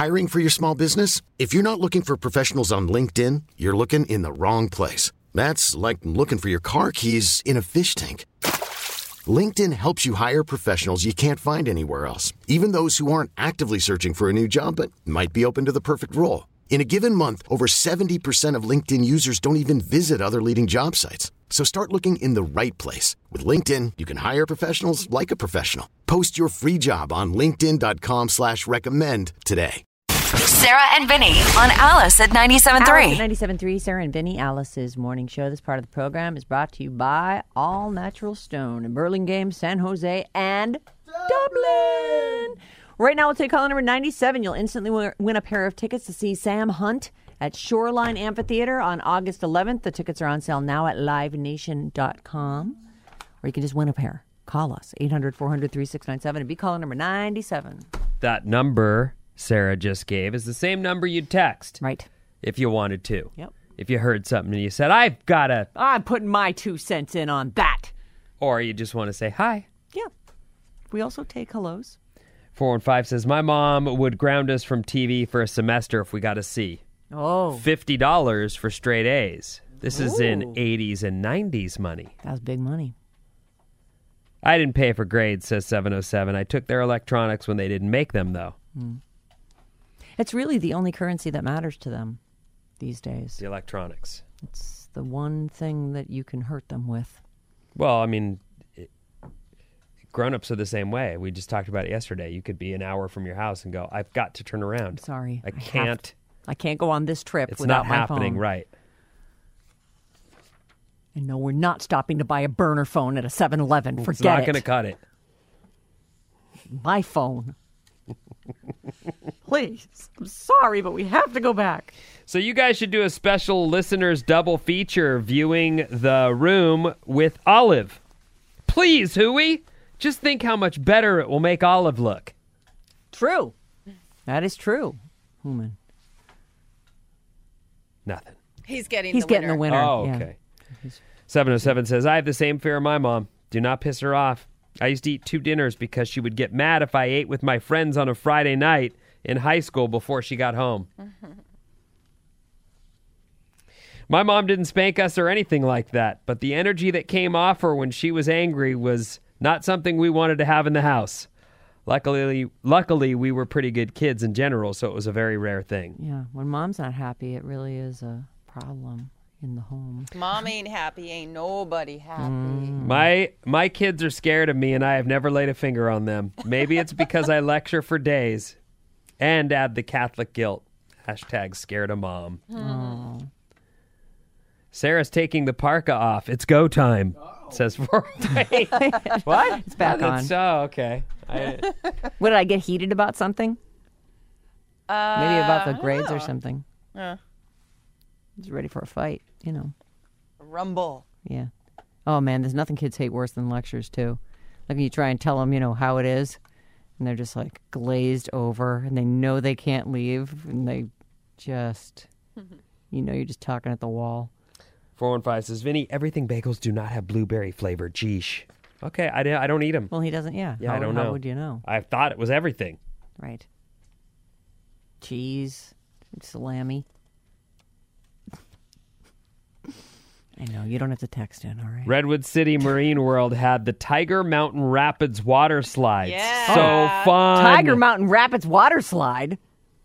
Hiring for your small business? If you're not looking for professionals on LinkedIn, you're looking in the wrong place. That's like looking for your car keys in a fish tank. LinkedIn helps you hire professionals you can't find anywhere else, even those who aren't actively searching for a new job but might be open to the perfect role. In a given month, over 70% of LinkedIn users don't even visit other leading job sites. So start looking in the right place. With LinkedIn, you can hire professionals like a professional. Post your free job on linkedin.com/recommend today. Sarah and Vinny on Alice at 97.3. 97.3, Sarah and Vinny, Alice's morning show. This part of the program is brought to you by All Natural Stone in Burlingame, San Jose, and Dublin. Right now, we'll take caller number 97. You'll instantly win a pair of tickets to see Sam Hunt at Shoreline Amphitheater on August 11th. The tickets are on sale now at livenation.com, or you can just win a pair. Call us, 800-400-3697, and be caller number 97. That number Sarah just gave is the same number you'd text. Right. If you wanted to. Yep. If you heard something and you said, I'm putting my 2 cents in on that. Or you just want to say hi. Yeah. We also take hellos. 415 says, my mom would ground us from TV for a semester if we got a C. Oh. $50 for straight A's. This is in 80s and 90s money. That was big money. I didn't pay for grades, says 707. I took their electronics when they didn't make them, though. It's really the only currency that matters to them these days. The electronics. It's the one thing that you can hurt them with. Well, I mean, grown-ups are the same way. We just talked about it yesterday. You could be an hour from your house and go, I've got to turn around. Sorry. I can't go on this trip it's without not my happening, phone. right. And no, we're not stopping to buy a burner phone at a 7-Eleven. Forget it. It's not going to cut it. My phone. Please. I'm sorry, but we have to go back. So you guys should do a special listeners double feature viewing The Room with Olive. Please, Huey. Just think how much better it will make Olive look. True. That is true. Human. Nothing. He's getting the winner. Oh, yeah. okay. 707 says, I have the same fear of my mom. Do not piss her off. I used to eat 2 dinners because she would get mad if I ate with my friends on a Friday night in high school before she got home. My mom didn't spank us or anything like that, but the energy that came off her when she was angry was not something we wanted to have in the house. Luckily, we were pretty good kids in general, so it was a very rare thing. Yeah, when mom's not happy, it really is a problem in the home. Mom ain't happy, ain't nobody happy. My kids are scared of me, and I have never laid a finger on them. Maybe it's because I lecture for days and add the Catholic guilt. Hashtag scared of mom. Oh. Sarah's taking the parka off. It's go time. Says for what? It's back on. Oh, okay. What, did I get heated about something? Maybe about the grades or something. He's ready for a fight, you know. Rumble. Yeah. Oh, man, there's nothing kids hate worse than lectures, too. Like you try and tell them, you know, how it is, and they're just, like, glazed over, and they know they can't leave, and they just, you know, you're just talking at the wall. 415 says, Vinny, everything bagels do not have blueberry flavor. Geesh. Okay, I don't eat them. Well, he doesn't, yeah. I don't know. How would you know? I thought it was everything. Right. Cheese, salami. I know, you don't have to text in, all right? Redwood City Marine World had the Tiger Mountain Rapids water slide. Yeah. So fun. Tiger Mountain Rapids water slide.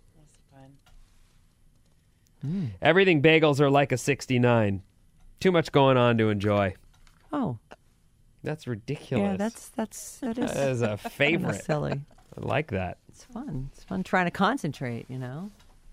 Everything bagels are like a 69. Too much going on to enjoy. Oh. That's ridiculous. Yeah, that is a favorite. Kinda silly. I like that. It's fun. It's fun trying to concentrate, you know?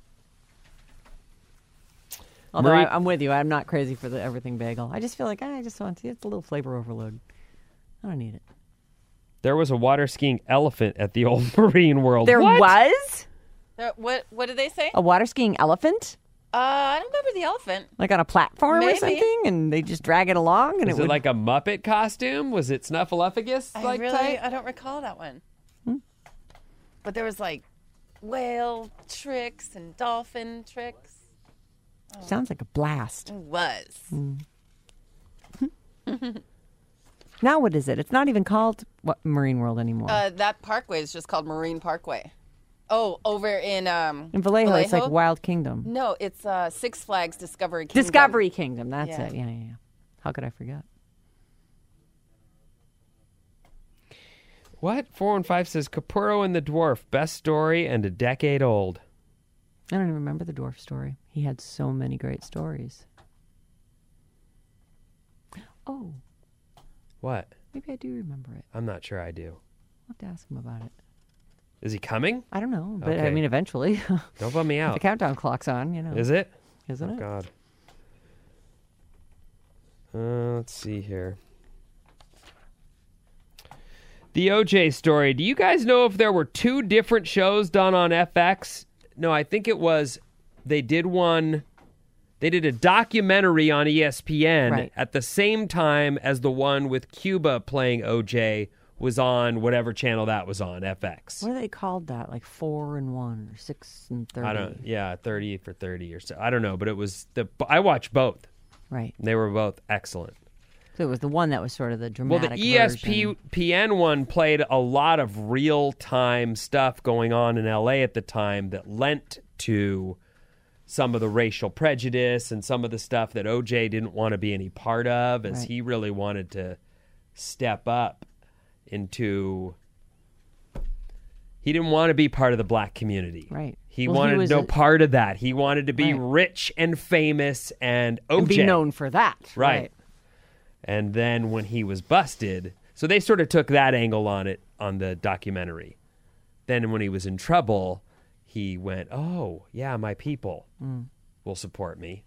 Although I'm with you. I'm not crazy for the everything bagel. I just feel like I just want to. It's a little flavor overload. I don't need it. There was a water skiing elephant at the old Marine World. There was? What did they say? A water skiing elephant? I don't remember the elephant. Like on a platform Maybe. or something? And they just drag it along? And Was it like a Muppet costume? Was it Snuffleupagus? I don't recall that one. But there was like whale tricks and dolphin tricks. Sounds like a blast. It was. Now what is it? It's not even called Marine World anymore. That parkway is just called Marine Parkway. Oh, over in Vallejo, it's like Wild Kingdom. No, it's Six Flags Discovery Kingdom. Discovery Kingdom, that's Yeah. it. Yeah. How could I forget? What? 415 says Capurro and the Dwarf, best story and a decade old. I don't even remember the dwarf story. He had so many great stories. Oh, What? maybe I do remember it. I'm not sure I do. I'll have to ask him about it. Is he coming? I don't know, but I Okay. mean, eventually. Don't bum me The out. countdown clock's on, Is it? Isn't Oh, it? God. Let's see here. The OJ story. Do you guys know if there were 2 different shows done on FX? No, I think it was. They did one. They did a documentary on ESPN Right. at the same time as the one with Cuba playing OJ was on whatever channel that was on, FX. What are they called that? Like 4 and 1 or 6 and 30? I don't. Yeah, 30 for 30 or so. I don't know, but it was I watched both. Right. They were both excellent. So it was the one that was sort of the Well, dramatic the version. ESPN one played a lot of real-time stuff going on in LA at the time that lent to some of the racial prejudice and some of the stuff that OJ didn't want to be any part of, as Right. he really wanted to step up into... He didn't want to be part of the black community. Right. He Well, he wanted was no a- part of that. He wanted to be Right. rich and famous and OJ. And be known for that. Right. And then when he was busted, so they sort of took that angle on it on the documentary. Then when he was in trouble, he went, oh, yeah, my people will support me.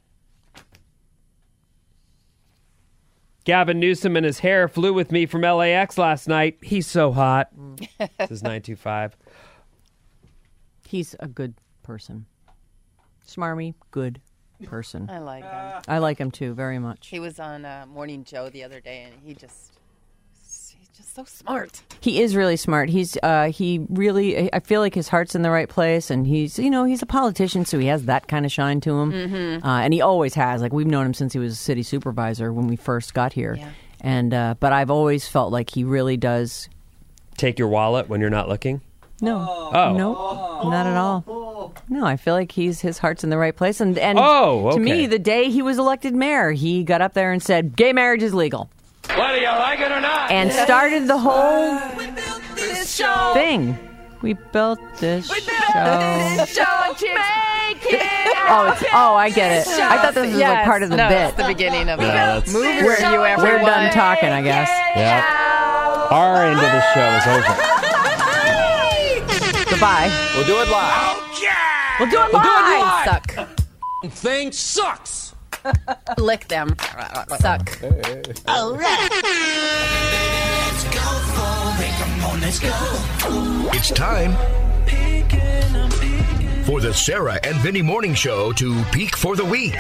Gavin Newsom and his hair flew with me from LAX last night. He's so hot. This is 925. He's a good person. Smarmy, good person. I like him. I like him too, very much. He was on Morning Joe the other day, and he's just so smart. He is really smart. He really, I feel like his heart's in the right place, and he's a politician, so he has that kind of shine to him. Mm-hmm. And he always has. Like, we've known him since he was a city supervisor when we first got here. Yeah. And but I've always felt like he really does. Take your wallet when you're not looking? No, Oh. no, not at all. No, I feel like his heart's in the right place. And Oh, to me, okay. the day he was elected mayor, he got up there and said, "Gay marriage is legal." Whether you like it or not. And started the whole thing. We built this show. Oh, I get it. I thought this was like part of the bit. It's the beginning of Yeah, it. that's- Move We're, you, everyone. we're done talking, I guess. Yeah. Our end of the show is over. Goodbye. We'll do it live. We'll do it live. Suck. Thing sucks. Lick them. Suck. It's time for the Sarah and Vinny Morning Show to peak for the week.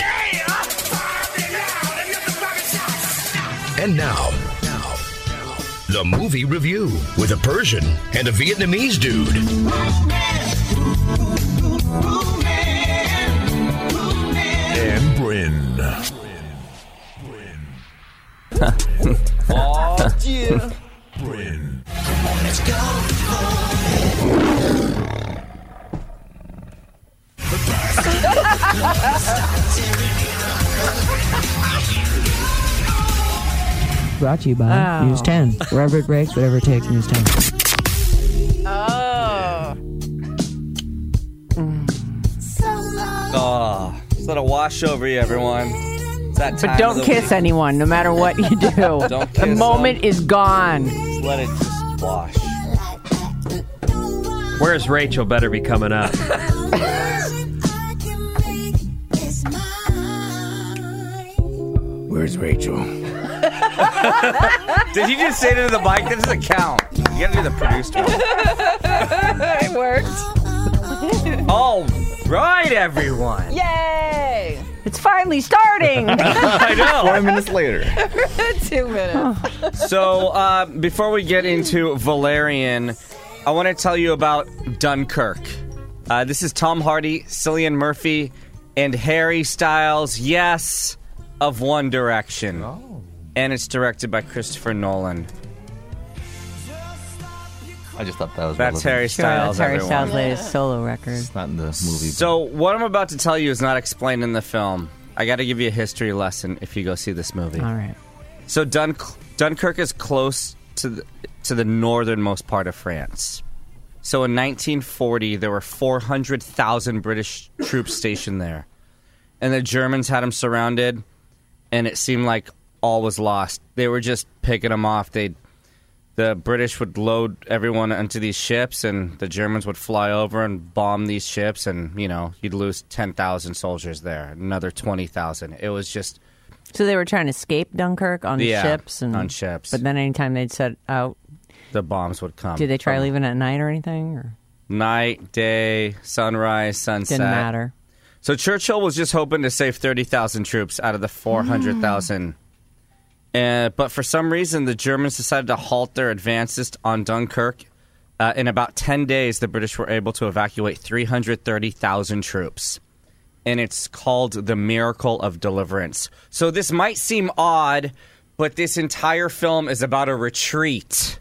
And now, the movie review with a Persian and a Vietnamese dude. And Bryn. Oh, yeah. Bryn. Brought to you by News 10. Wherever it breaks, whatever it takes, News 10. Oh. Oh, just let it wash over you, everyone. It's that But time don't of the kiss week. anyone, no matter what you do. Don't The kiss moment is gone. Just let it just wash. Where's Rachel better be coming up? Where's Rachel? Did you just say it into the mic? That doesn't count. You gotta do the produced one. It worked. All right, everyone. Yay! It's finally starting. I know. 5 minutes later. 2 minutes. So, before we get into Valerian, I want to tell you about Dunkirk. This is Tom Hardy, Cillian Murphy, and Harry Styles, yes, of One Direction. And it's directed by Christopher Nolan. I just thought that was That's relevant. Harry Sure, Styles, that's Harry everyone. Styles' latest solo record. It's not in the movie. So what I'm about to tell you is not explained in the film. I got to give you a history lesson if you go see this movie. All right. So Dunkirk is close to the northernmost part of France. So in 1940, there were 400,000 British troops stationed there. And the Germans had them surrounded, and it seemed like all was lost. They were just picking them off. The British would load everyone onto these ships, and the Germans would fly over and bomb these ships, and, you'd lose 10,000 soldiers there, another 20,000. It was just... So they were trying to escape Dunkirk on ships? On ships. But then anytime they'd set out, the bombs would come. did they try leaving at night or anything? Or? Night, day, sunrise, sunset. Didn't matter. So Churchill was just hoping to save 30,000 troops out of the 400,000. But for some reason, the Germans decided to halt their advances on Dunkirk. In about 10 days, the British were able to evacuate 330,000 troops. And it's called the Miracle of Deliverance. So this might seem odd, but this entire film is about a retreat.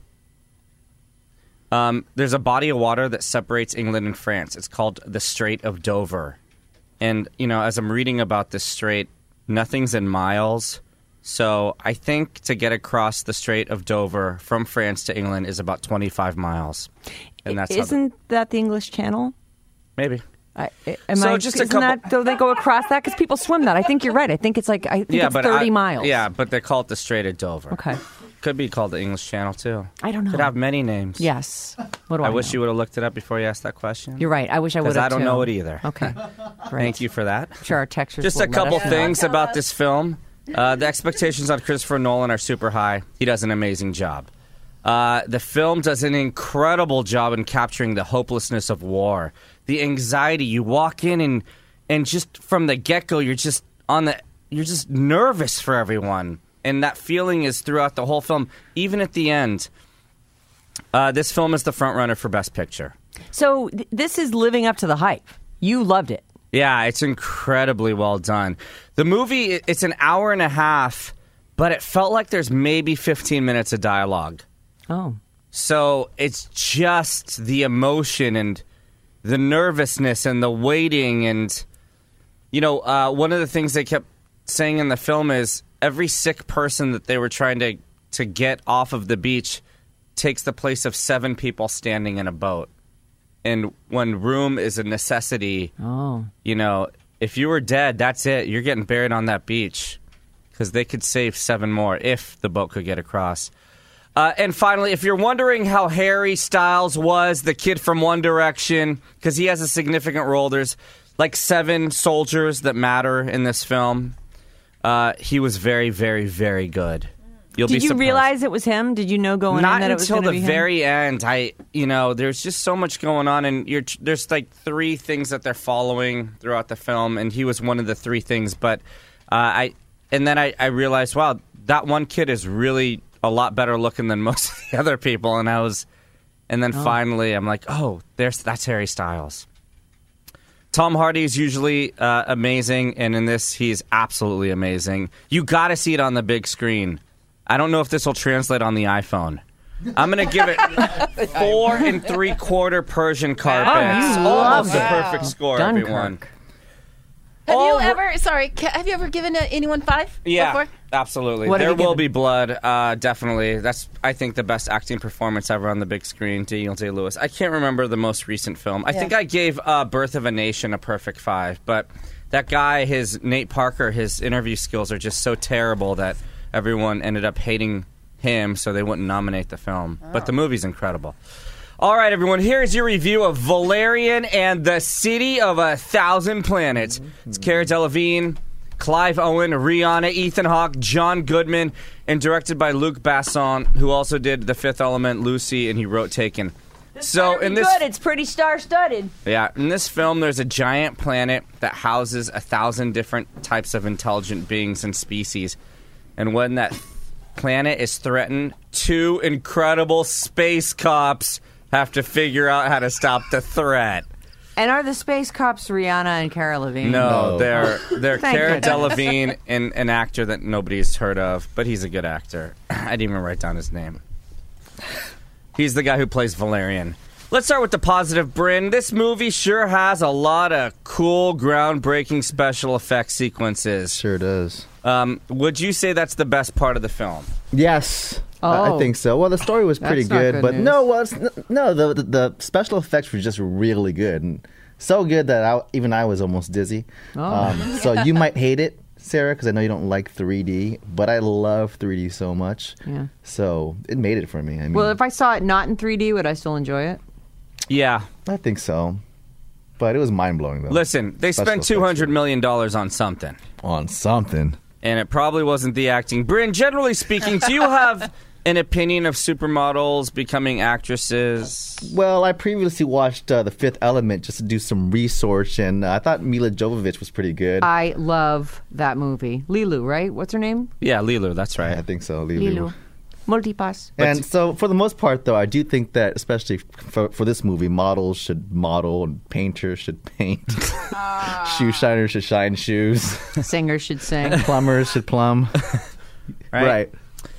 There's a body of water that separates England and France. It's called the Strait of Dover. And, as I'm reading about this strait, nothing's in miles. So I think to get across the Strait of Dover from France to England is about 25 miles. And that's Isn't that the English Channel? maybe. Isn't that, do they go across that? Because people swim that. I think you're right. I think it's like, it's 30 miles. Yeah, but they call it the Strait of Dover. Okay. Could be called the English Channel, too. I don't know. Could have many names. Yes. What do I I wish know? you would have looked it up before you asked that question. You're right. I wish I would have, Because I don't too. know it either. Okay. Great. Thank you for that. Sure, our textures Just will a let couple us know. things about this film. The expectations on Christopher Nolan are super high. He does an amazing job. The film does an incredible job in capturing the hopelessness of war. The anxiety. You walk in and just from the get-go, you're just nervous for everyone. And that feeling is throughout the whole film, even at the end. This film is the front runner for Best Picture. So this is living up to the hype. You loved it. Yeah, it's incredibly well done. The movie, it's an hour and a half, but it felt like there's maybe 15 minutes of dialogue. Oh. So it's just the emotion and the nervousness and the waiting. And, one of the things they kept saying in the film is every sick person that they were trying to get off of the beach takes the place of 7 people standing in a boat. And when room is a necessity, if you were dead, that's it. You're getting buried on that beach because they could save 7 more if the boat could get across. And finally, if you're wondering how Harry Styles was the kid from One Direction, because he has a significant role, there's like 7 soldiers that matter in this film. He was very, very, very good. Did you realize it was him? Did you know going in that it was going to be him? Not until the very end. There's just so much going on, and there's like 3 things that they're following throughout the film, and he was one of the 3 things. But I realized, wow, that one kid is really a lot better looking than most of the other people, finally I'm like, oh, that's Harry Styles. Tom Hardy is usually amazing, and in this, he's absolutely amazing. You got to see it on the big screen. I don't know if this will translate on the iPhone. I'm going to give it 4 3/4 Persian carpets. Almost a perfect score, Dunkirk. everyone. Have you ever given anyone 5 Yeah, before? absolutely. What have There you Will given? Be Blood, definitely. That's, I think, the best acting performance ever on the big screen, Daniel Day-Lewis. I can't remember the most recent film. I think I gave Birth of a Nation a perfect 5, but that guy, Nate Parker, his interview skills are just so terrible that everyone ended up hating him, so they wouldn't nominate the film. But the movie's incredible. All right, everyone, here's your review of Valerian and the City of 1,000 Planets. It's Cara Delevingne, Clive Owen, Rihanna, Ethan Hawke, John Goodman, and directed by Luc Besson, who also did The Fifth Element, Lucy, and he wrote Taken. So in this, good. It's pretty star-studded. yeah, in this film, there's a giant planet that houses 1,000 different types of intelligent beings and species. And when that planet is threatened, 2 incredible space cops have to figure out how to stop the threat. And are the space cops Rihanna and Cara Delevingne? No, they're Thank Cara goodness. Delevingne and an actor that nobody's heard of, but he's a good actor. I didn't even write down his name. He's the guy who plays Valerian. Let's start with the positive, Bryn. This movie sure has a lot of cool, groundbreaking special effects sequences. Sure does. Would you say that's the best part of the film? Yes. I think so. Well, the story was pretty That's not good, good but news. the special effects were just really good. And so good that even I was almost dizzy. So you might hate it, Sarah, because I know you don't like 3D, but I love 3D so much. Yeah. So it made it for me. I mean, Well, if I saw it not in 3D, would I still enjoy it? Yeah. I think so. But it was mind-blowing, though. Listen, they Special spent effects $200 million on something. On something. And it probably wasn't the acting. Bryn, generally speaking, do you have an opinion of supermodels becoming actresses? Well, I previously watched The Fifth Element just to do some research, and I thought Mila Jovovich was pretty good. I love that movie. Lilu, right? What's her name? Yeah, Lilu, that's right. I think so, Lilu. Multipass. And so, for the most part, though, I do think that, especially for this movie, models should model and painters should paint. Shoe shiners should shine shoes. Singers should sing. Plumbers should plumb. Right.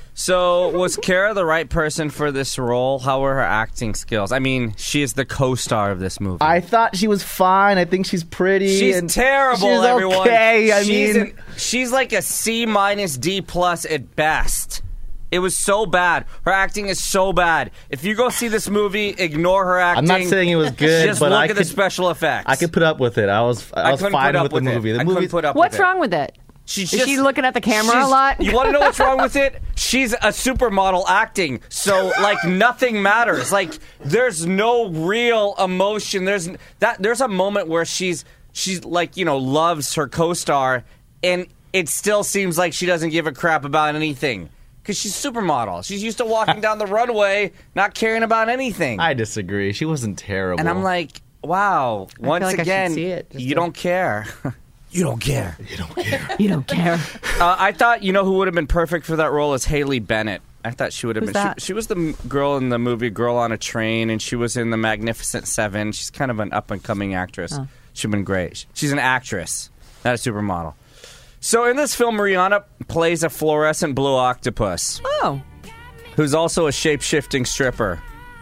So, was Kara the right person for this role? How were her acting skills? I mean, she is the co-star of this movie. I thought she was fine. I think she's pretty. She's and terrible, she's everyone. Okay, she's like a C- D+ at best. It was so bad. Her acting is so bad. If you go see this movie, ignore her acting. I'm not saying it was good, Just but look at the special effects. I could put up with it. I was couldn't fine put up with the movie. it. The I movie. couldn't put up What's with it. wrong with it? Is she looking at the camera a lot? You want to know what's wrong with it? She's a supermodel acting, so like nothing matters. Like there's no real emotion. There's a moment where she's like, you know, loves her co-star, and it still seems like she doesn't give a crap about anything. Because she's a supermodel. She's used to walking down the runway, not caring about anything. I disagree. She wasn't terrible. And I'm like, wow. Once like I should again, see it, just you to- don't care. You don't care. You don't care. I thought, you know, who would have been perfect for that role is Haley Bennett. I thought she would have Who's been. that? She was the girl in the movie Girl on a Train, and she was in The Magnificent Seven. She's kind of an up-and-coming actress. She'd been great. She's an actress, not a supermodel. So in this film, Rihanna plays a fluorescent blue octopus Oh. who's also a shape-shifting stripper.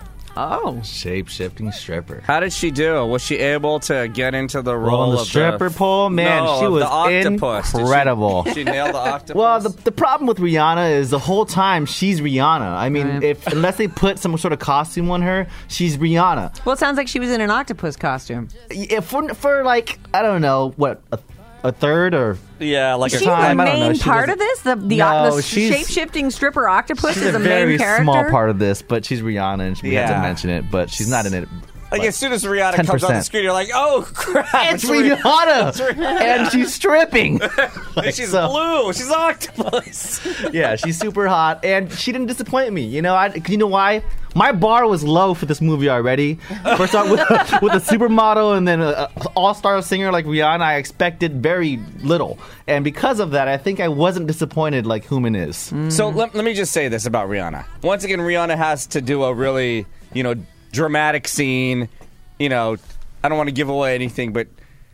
Oh. Shape-shifting stripper. How did she do? Was she able to get into the role On the of stripper pole? Man, No, she of was the octopus. Did incredible. She nailed the octopus. Well, the problem with Rihanna is the whole time she's Rihanna. I mean, Right. unless they put some sort of costume on her, she's Rihanna. Well, it sounds like she was in an octopus costume. If for like, I don't know, what, a third or... yeah, like Is a she the time, I don't know. main She part of wasn't- this? The No, she's- shape-shifting stripper octopus She's is a a very main character? small part of this, but she's Rihanna, and we had Yeah. to mention it, but she's not in it. Like, as soon as Rihanna comes on the 10%. screen, you're like, oh, crap. It's Rihanna! And she's stripping! Like, She's so- blue. She's an octopus. Yeah, she's super hot, and she didn't disappoint me. You know, you know why? My bar was low for this movie already. First off, with a supermodel and then an all-star singer like Rihanna, I expected very little. And because of that, I think I wasn't disappointed like Human is. So let me just say this about Rihanna. Once again, Rihanna has to do a really, you know, dramatic scene. You know, I don't want to give away anything, but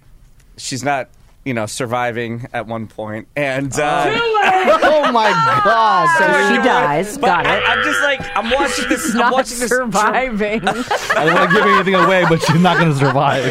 she's not, you know, surviving at one point. And Oh my God! So she dies. but Got it. I'm just like, I'm watching this. I'm Not watching this. surviving. I don't want to give anything away, but she's not going to survive.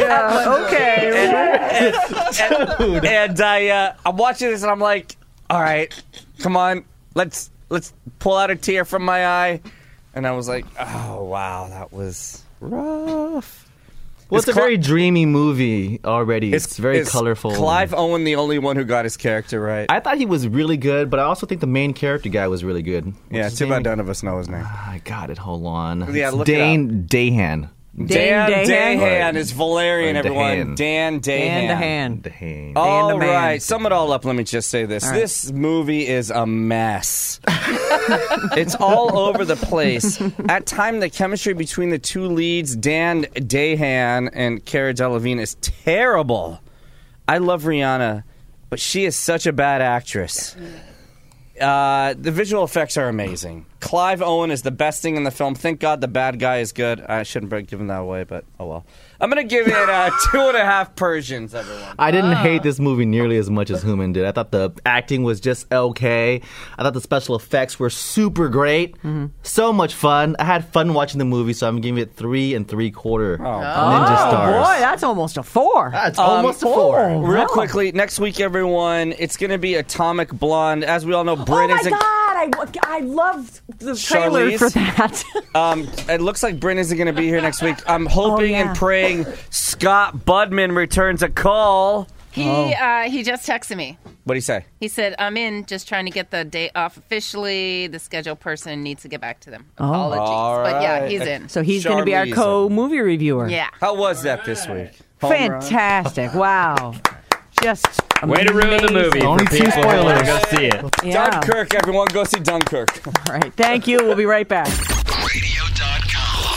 Okay. And I'm watching this, and I'm like, all right, come on, let's pull out a tear from my eye. And I was like, oh wow, that was rough. Well, it's a very dreamy movie already. It's very is colorful. Clive Owen, the only one who got his character right. I thought he was really good, but I also think the main character guy was really good. Yeah, What's his too bad name? none of us know his name. I got it. Hold on. Yeah, It's look it Dane Dahan. Dan Dahan is Valerian, Or Dan Dahan. Dan Dahan. And the hand. Dahan. All the man. right, sum it all up. Let me just say this. right. This movie is a mess. It's all over the place. At time, the chemistry between the two leads, Dan Dahan and Cara Delevingne, is terrible. I love Rihanna, but she is such a bad actress. The visual effects are amazing. Clive Owen is the best thing in the film. Thank God the bad guy is good. I shouldn't be giving that away, but oh well. I'm going to give it 2.5 Persians, everyone. I didn't hate this movie nearly as much as Human did. I thought the acting was just okay. I thought the special effects were super great. So much fun. I had fun watching the movie, so I'm giving it 3 3/4 Ninja Stars. Boy, that's almost a 4. That's almost a 4. Real quickly, next week, everyone, it's going to be Atomic Blonde. As we all know, Bryn Oh my is God, I loved the trailer Charlize. for that. It looks like Bryn isn't going to be here next week. I'm hoping and praying Scott Budman returns a call. He just texted me. What'd he say? He said, I'm in, just trying to get the date off officially. The schedule person needs to get back to them. Apologies. All But yeah, right. he's in. So he's going to be our Charlize. co-movie reviewer. Yeah. How was that this week? Fantastic. Wow. Just Way to ruin the movie. Only for 2 people who wanna spoilers. Go see it. Yeah. Dunkirk, everyone. Go see Dunkirk. All right. Thank you. We'll be right back. Radio.com.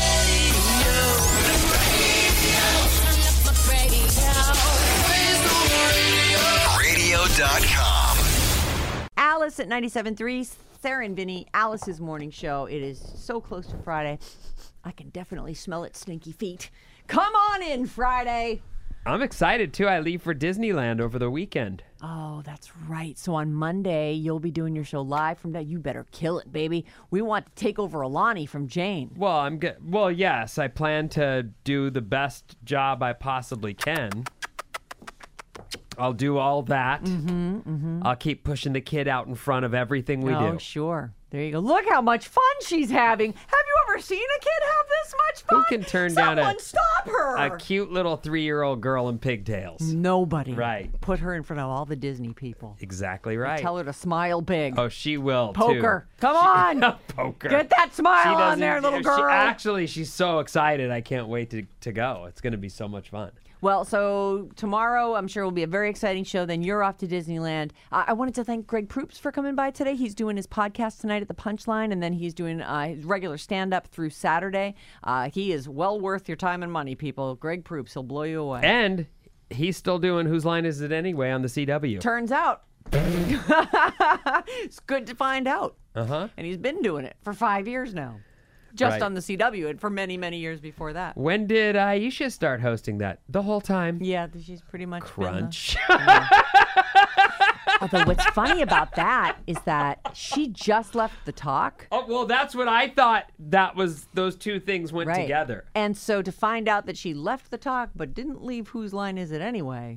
Radio.com. Alice at 97.3, Sarah and Vinny, Alice's morning show. It is so close to Friday. I can definitely smell its stinky feet. Come on in, Friday. I'm excited too. I leave for Disneyland over the weekend. Oh, that's right. So on Monday, you'll be doing your show live from that. You better kill it, baby. We want to take over Alani from Jane. Well, Well, yes, I plan to do the best job I possibly can. I'll do all that. I'll keep pushing the kid out in front of everything we Oh, do. sure. There you go. Look how much fun she's having. Have you ever seen a kid have this much fun? Who can turn down Someone stop her. a cute little 3-year-old girl in pigtails? Nobody. Right. Put her in front of all the Disney people. Exactly right. Tell her to smile big. Oh, she will Poke too. her. Come on. Poke her. Get that smile She on doesn't- there, little she- girl. she's so excited. I can't wait to go. It's going to be so much fun. Well, so tomorrow, I'm sure will be a very exciting show. Then you're off to Disneyland. I wanted to thank Greg Proops for coming by today. He's doing his podcast tonight at the Punchline, and then he's doing his regular stand-up through Saturday. He is well worth your time and money, people. Greg Proops, he'll blow you away. And he's still doing Whose Line Is It Anyway on the CW. Turns out, it's good to find out. Uh-huh. And he's been doing it for 5 years now. Just Right. on the CW, and for many, many years before that. When did Aisha start hosting that? The whole time. Yeah, she's pretty much been the- Crunch. Although what's funny about that is that she just left the talk. Oh, well, that's what I thought. That was those two things went together. And so to find out that she left the talk but didn't leave Whose Line Is It Anyway,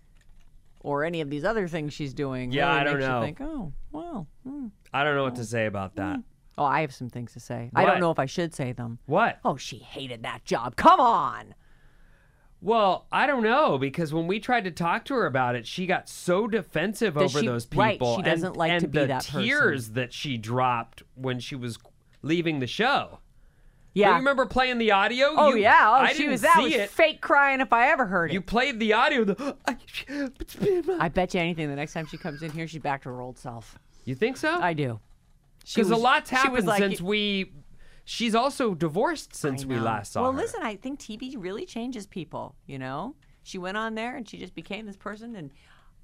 or any of these other things she's doing, Yeah, really I don't makes know. you think, oh, well. I don't know what to say about that. Oh, I have some things to say. I What? don't know if I should say them. What? Oh, she hated that job. Come on. Well, I don't know, because when we tried to talk to her about it, she got so defensive Does over she- those right, people. she doesn't like and to be the that person. tears that she dropped when she was leaving the show. Yeah. Do you remember playing the audio? Oh, yeah. Oh, I she didn't was that see was it. fake crying if I ever heard it. You played the audio. I bet you anything the next time she comes in here, she's back to her old self. You think so? I do. Because a lot's she was happened like- since we. She's also divorced since I we know. last saw well, her. listen, I think TV really changes people. You know, she went on there and she just became this person. And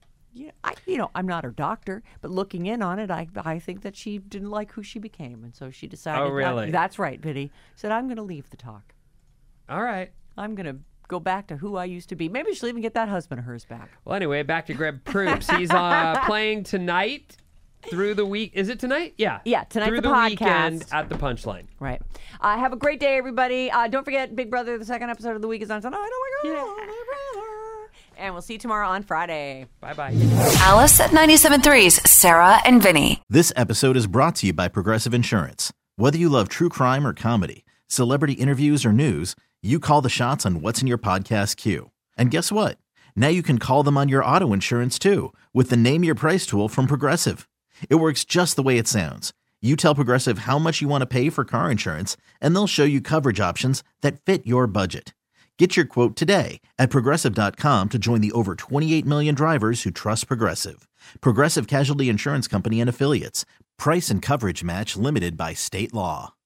I'm not her doctor, but looking in on it, I think that she didn't like who she became, and so she decided. Oh, really? That's right, Biddy. Said I'm going to leave the talk. All right. I'm going to go back to who I used to be. Maybe she'll even get that husband of hers back. Well, anyway, back to Greg Proops. He's playing tonight through the week. Is it tonight? Yeah. Yeah, tonight's through the the podcast. weekend at the Punchline. Right. Have a great day, everybody. Don't forget, Big Brother, the second episode of the week is on Sunday. Oh, my God. Big Brother. And we'll see you tomorrow on Friday. Bye-bye. Alice at 97.3's Sarah and Vinny. This episode is brought to you by Progressive Insurance. Whether you love true crime or comedy, celebrity interviews or news, you call the shots on what's in your podcast queue. And guess what? Now you can call them on your auto insurance too with the Name Your Price tool from Progressive. It works just the way it sounds. You tell Progressive how much you want to pay for car insurance, and they'll show you coverage options that fit your budget. Get your quote today at Progressive.com to join the over 28 million drivers who trust Progressive. Progressive Casualty Insurance Company and Affiliates. Price and coverage match limited by state law.